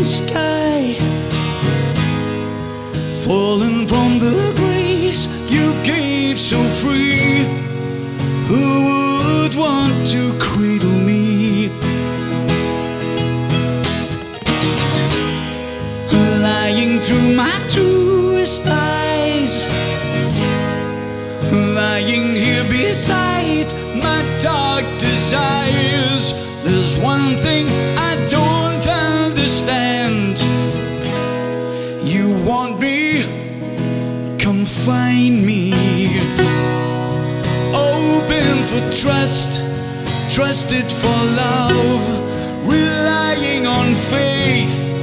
sky, fallen from the grace you gave so free. Who would want to cradle me? Lying through my truest lies, lying here beside my dark desires. There's one thing I don't understand. You want me? Come find me. Open for trust, trusted for love, relying on faith.